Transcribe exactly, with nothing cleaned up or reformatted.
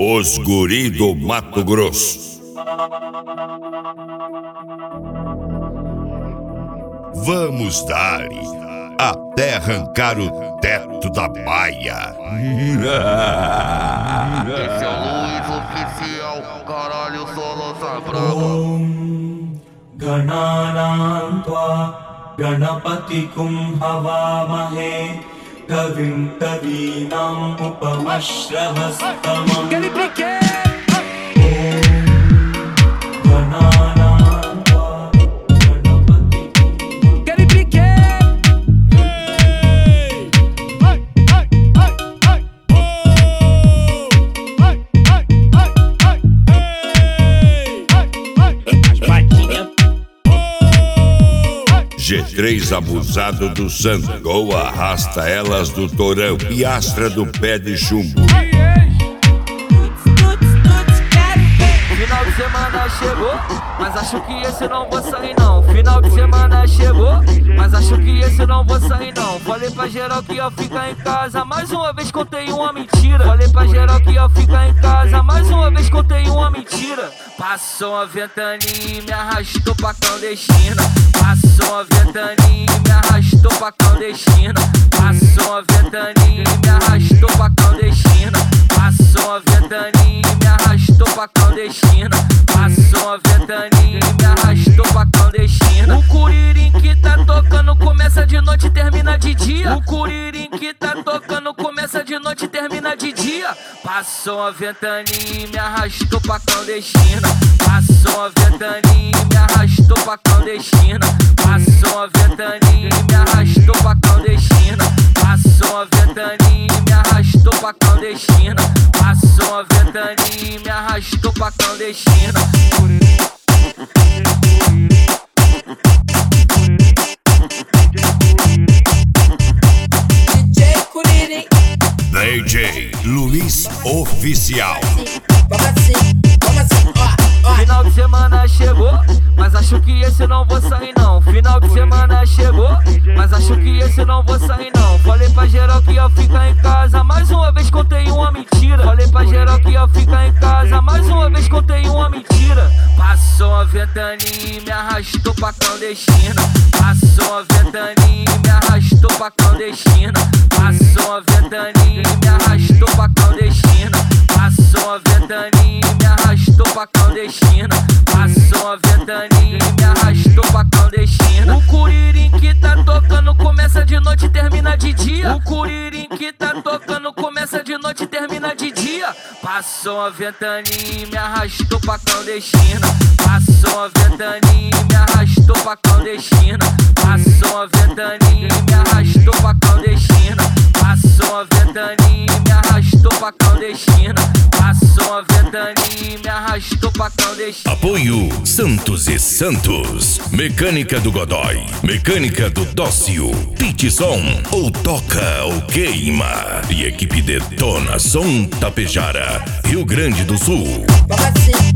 Os guri do Mato Grosso. Vamos dar-lhe até arrancar o teto da baia. Esse é o Luiz oficial, caralho, solo sai brava. Om Gananam Tva Ganapatikum Havamahe Kavim Kavinam Upamashravastamam. G três abusado do Santo, arrasta elas do torão, piastra do pé de chumbo. Final de semana chegou, mas acho que esse não vou sair não. Final de semana chegou, mas acho que esse não vou sair não. Falei pra geral que ia ficar em casa, mais uma vez contei uma mentira. Falei pra geral que ia ficar em casa, mais uma vez contei uma mentira. Passou a ventania e me arrastou pra clandestina. Passou a ventania e me arrastou pra clandestina. Passou a ventania e me arrastou pra clandestina. Passou a ventania e me arrastou pra clandestina. Passou a ventania e me arrastou pra clandestina. O curirim que tá tocando começa de noite e termina de dia. O curirim que tá tocando começa de noite e termina de dia. Passou a ventania e me arrastou pra clandestina. Passou a ventania e me arrastou pra clandestina. Passou a ventania e me arrastou pra clandestina. Passou a ventania e me arrastou pra clandestina. Passou a ventania e me arrastou pra clandestina. D J Luiz Oficial. Final de semana chegou, mas acho que esse não vou sair não. Final de semana chegou, mas acho que esse não vou sair não. Falei pra geral que ia ficar em casa, mais uma vez contei uma mentira. Falei pra geral que ia ficar em casa, mais uma vez contei uma mentira. Passou a ventania e me arrastou pra clandestina. Passou a ventania e me arrastou pra clandestina. Passou a ventania e me arrastou pra clandestina. Passou a ventania e me arrastou pra clandestina. Passou a ventania e me arrastou pra clandestina. O curirim que tá tocando começa de noite e termina de dia. O curirim que tá tocando começa de noite e termina de dia. Passou a ventania e me arrastou pra clandestina. Passou a ventania e me arrastou pra clandestina. Passou a ventania e me arrastou pra clandestina. Passou a ventania e me arrastou pra clandestina. Passou a ventania e me arrastou pra clandestina. Apoio Santos e Santos. Mecânica do Godoy, mecânica do Dócio, Pit Som, ou toca ou queima. E equipe Detona Som Tapejara, Rio Grande do Sul.